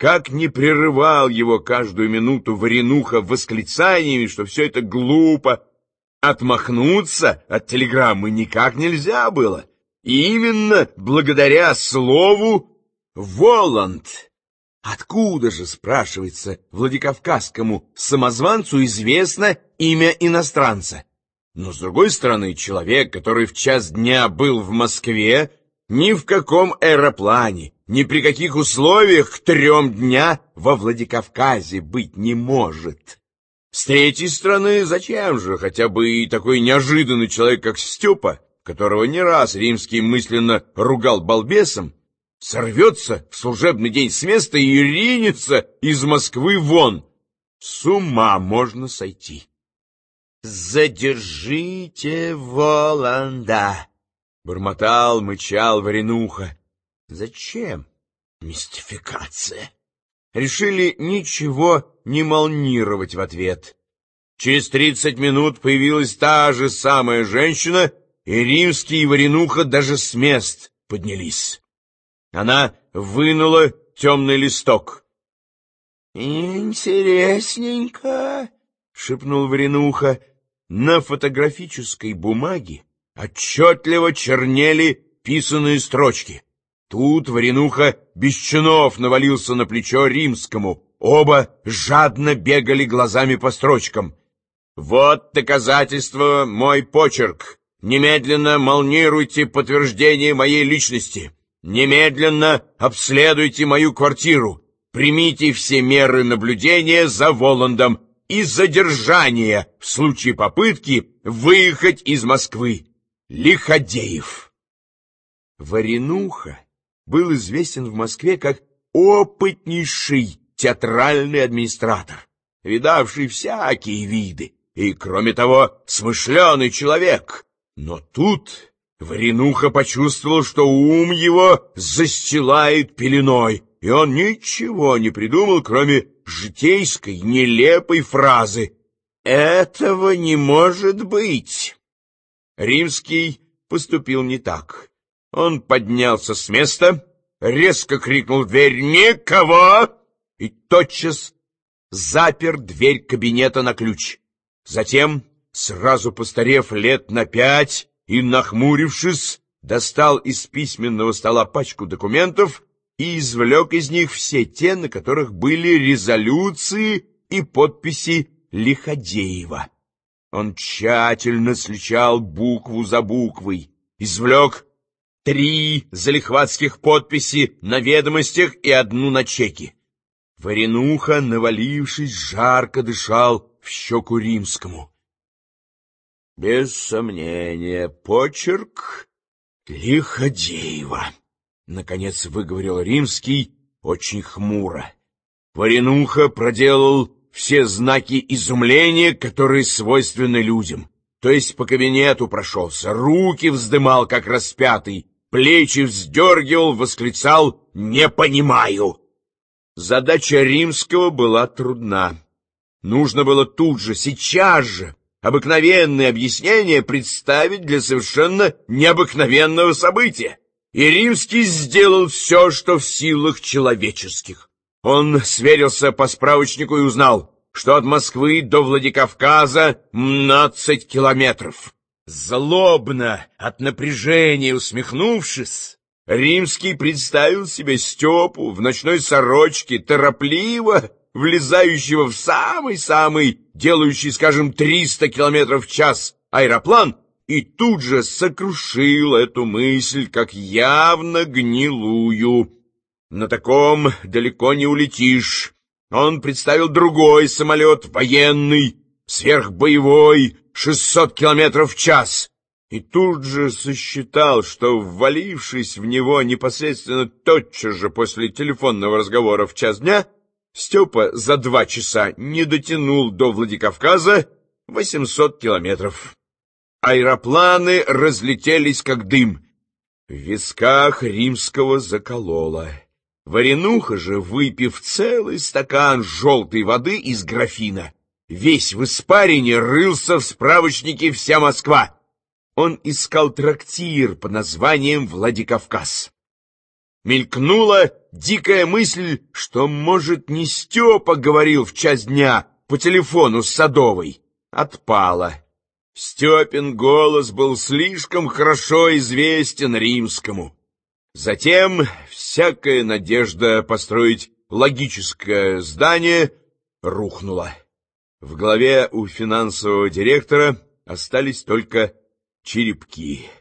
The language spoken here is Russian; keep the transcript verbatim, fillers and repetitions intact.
как не прерывал его каждую минуту Варенуха восклицаниями, что все это глупо. Отмахнуться от телеграммы никак нельзя было. И именно благодаря слову «Воланд». Откуда же, спрашивается, Владикавказскому самозванцу известно имя иностранца? Но, с другой стороны, человек, который в час дня был в Москве, ни в каком аэроплане, ни при каких условиях к трем дня во Владикавказе быть не может. С третьей стороны, зачем же хотя бы и такой неожиданный человек, как Степа, которого не раз Римский мысленно ругал балбесом, сорвется в служебный день с места и ринется из Москвы вон? С ума можно сойти. «Задержите Воланда!» — бормотал, мычал Варенуха. «Зачем? Мистификация!» Решили ничего не молнировать в ответ. Через тридцать минут появилась та же самая женщина, и Римский и Варенуха даже с мест поднялись. Она вынула темный листок. «Интересненько!» — шепнул Варенуха. На фотографической бумаге отчетливо чернели писаные строчки. Тут Варенуха без чинов навалился на плечо Римскому. Оба жадно бегали глазами по строчкам. «Вот доказательство, мой почерк. Немедленно молнируйте подтверждение моей личности. Немедленно обследуйте мою квартиру. Примите все меры наблюдения за Воландом и задержания в случае попытки выехать из Москвы. Лиходеев». Варенуха был известен в Москве как опытнейший театральный администратор, видавший всякие виды, и, кроме того, смышленый человек. Но тут Варенуха почувствовал, что ум его застилает пеленой, и он ничего не придумал, кроме житейской нелепой фразы «Этого не может быть». Римский поступил не так. Он поднялся с места, резко крикнул в дверь «Никого!» и тотчас запер дверь кабинета на ключ. Затем, сразу постарев лет на пять и нахмурившись, достал из письменного стола пачку документов и извлек из них все те, на которых были резолюции и подписи Лиходеева. Он тщательно сличал букву за буквой, извлек три залихватских подписи на ведомостях и одну на чеке. Варенуха, навалившись, жарко дышал в щеку Римскому. «Без сомнения, почерк Лиходеева», — наконец выговорил Римский очень хмуро. Варенуха проделал все знаки изумления, которые свойственны людям. То есть по кабинету прошелся, руки вздымал, как распятый, плечи вздергивал, восклицал «Не понимаю!». Задача Римского была трудна. Нужно было тут же, сейчас же, обыкновенное объяснение представить для совершенно необыкновенного события. И Римский сделал все, что в силах человеческих. Он сверился по справочнику и узнал, что от Москвы до Владикавказа мнадцать километров. Злобно, от напряжения усмехнувшись, Римский представил себе Степу в ночной сорочке, торопливо влезающего в самый-самый, делающий, скажем, триста километров в час аэроплан, и тут же сокрушил эту мысль как явно гнилую. На таком далеко не улетишь. Он представил другой самолет, военный, сверхбоевой, шестьсот километров в час, и тут же сосчитал, что, ввалившись в него непосредственно тотчас же после телефонного разговора в час дня, Степа за два часа не дотянул до Владикавказа восемьсот километров. Аэропланы разлетелись как дым. В висках Римского закололо. Варенуха же, выпив целый стакан желтой воды из графина, весь в испарине рылся в справочнике «Вся Москва». Он искал трактир под названием «Владикавказ». Мелькнула дикая мысль, что, может, не Степа говорил в час дня по телефону с Садовой. Отпала. Степин голос был слишком хорошо известен Римскому. Затем всякая надежда построить логическое здание рухнула. В голове у финансового директора остались только черепки.